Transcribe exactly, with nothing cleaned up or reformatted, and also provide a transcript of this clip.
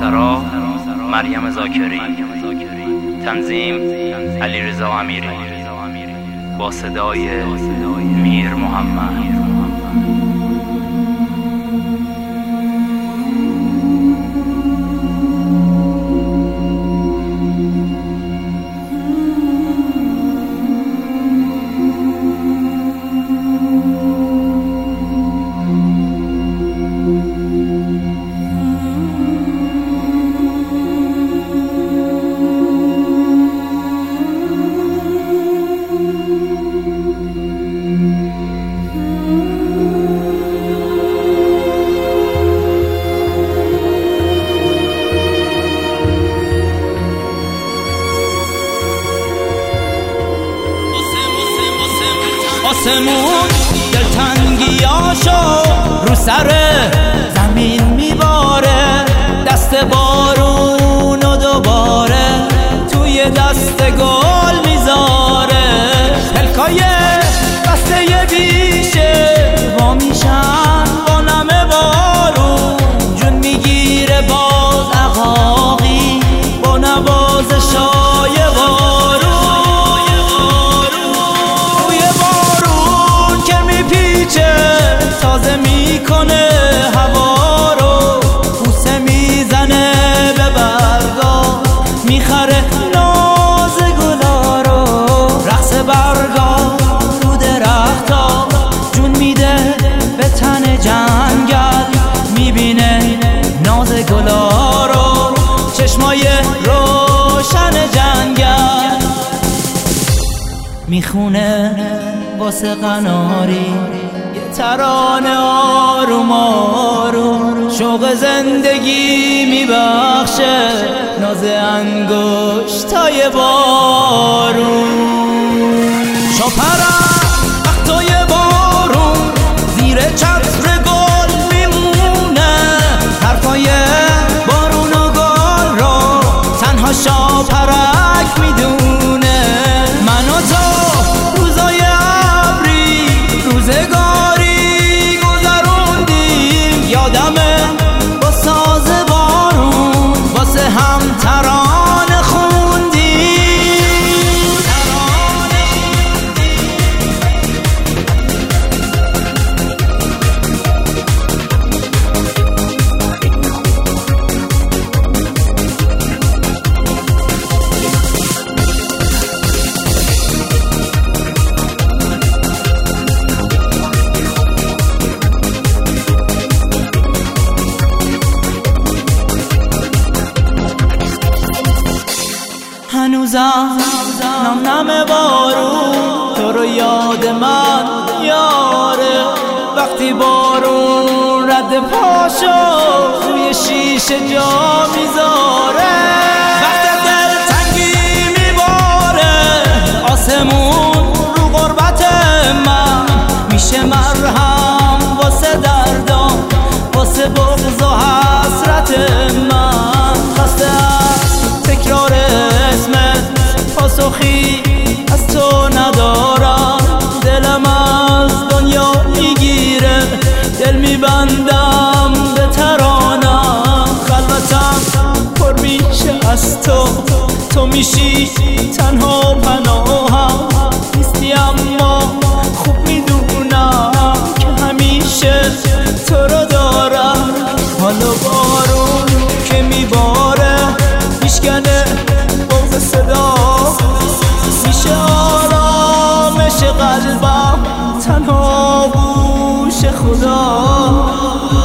سراسرا مریم زاکری، تنظیم علیرضا امیری، با صدای میر محمد. آسمون دلتنگیاشو رو سر زمین میباره، دست بارون و دوباره توی دست گل میذاره. پلکای بسته بیشه وا میشن با نم بارون، جون میگیره باز عقاقی با نوازشای بارون. تازه میکنه هوا رو، بوسه میزنه به برگا، میخره ناز گلا رو. رقص برگا رو درختا، جون میده به تن جنگل، میبینه ناز گلا رو، چشمای روشن جنگل. میخونه واسه قناری ترانه آروم آروم، شوق زندگی میبخشه ناز انگشتای بارون. شاپرم وقتای بارون زیر چتر گل میمونه، حرفای بارون و گل رو تنها شاپرک میدونه. من و تو روزای ابری روزگار یادمه با ساز بارون واسه هم ترانه خوندیم. هنوزم نم نم بارون تو رو یاد من یاره، وقتی بارون رد پاشو روی شیشه جا میذاره. وقتی دلتنگی میباره آسمون رو غربت من، میشه مرهم واسه دردام، واسه بغض و حسرت من. خسته از تکرار پاسخی از تو ندارم، دلم از دنیا میگیره، دل میبندم به ترانم. خلوتم پر میشه از تو، تو میشی تنها پناهم. نیستی اما خوب میدونم که همیشه تو رو دارم. حالا بارون که میباره میشکنه بغض صدا، میشه آرامش قلبم تنها گوش خدا.